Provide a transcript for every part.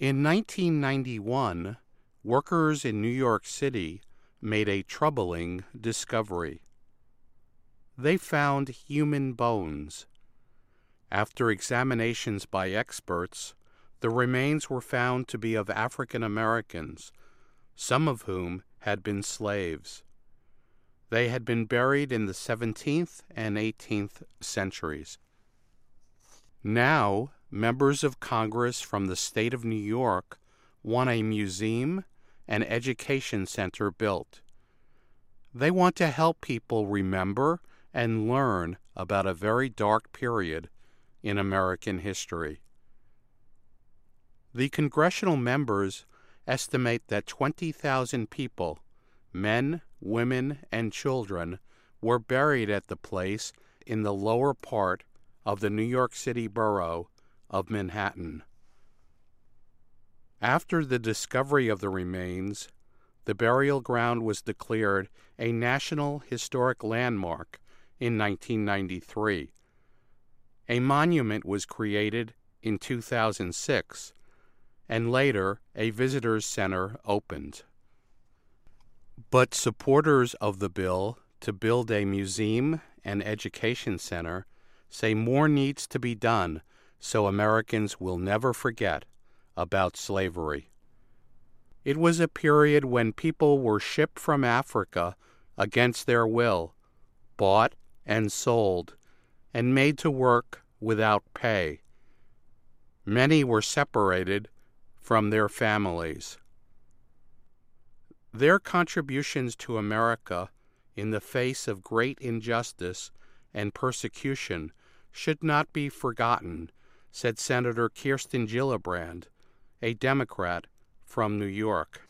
In 1991, workers in New York City made a troubling discovery. They found human bones. After examinations by experts, the remains were found to be of African Americans, some of whom had been slaves. They had been buried in the 17th and 18th centuries. Now, members of Congress from the state of New York want a museum and education center built. They want to help people remember and learn about a very dark period in American history. The congressional members estimate that 20,000 people, men, women, and children, were buried at the place in the lower part of the New York City borough of Manhattan. After the discovery of the remains, the burial ground was declared a National Historic Landmark in 1993. A monument was created in 2006, and later a visitors center opened. But supporters of the bill to build a museum and education center say more needs to be done so Americans will never forget about slavery. It was a period when people were shipped from Africa against their will, bought and sold, and made to work without pay. Many were separated from their families. Their contributions to America in the face of great injustice and persecution should not be forgotten, said Senator Kirsten Gillibrand, a Democrat from New York.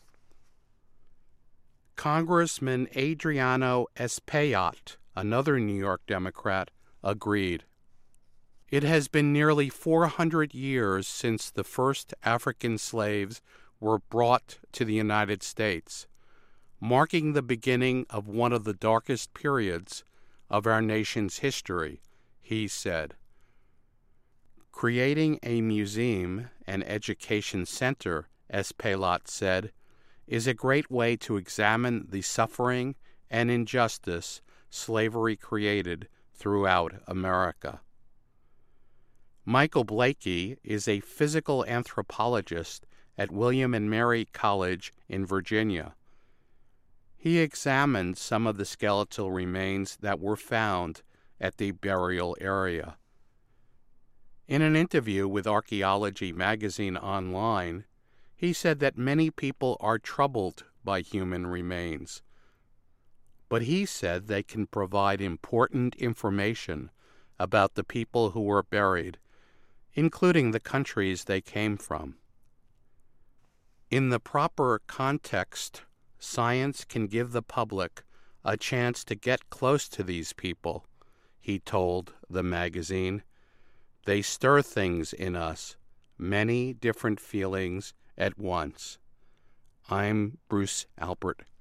Congressman Adriano Espaillat, another New York Democrat, agreed. It has been nearly 400 years since the first African slaves were brought to the United States, marking the beginning of one of the darkest periods of our nation's history, he said. Creating a museum and education center, Espaillat said, is a great way to examine the suffering and injustice slavery created throughout America. Michael Blakey is a physical anthropologist at William and Mary College in Virginia. He examined some of the skeletal remains that were found at the burial area. In an interview with Archaeology Magazine Online, he said that many people are troubled by human remains, but he said they can provide important information about the people who were buried, including the countries they came from. In the proper context, science can give the public a chance to get close to these people, he told the magazine. They stir things in us, many different feelings at once. I'm Bruce Albert.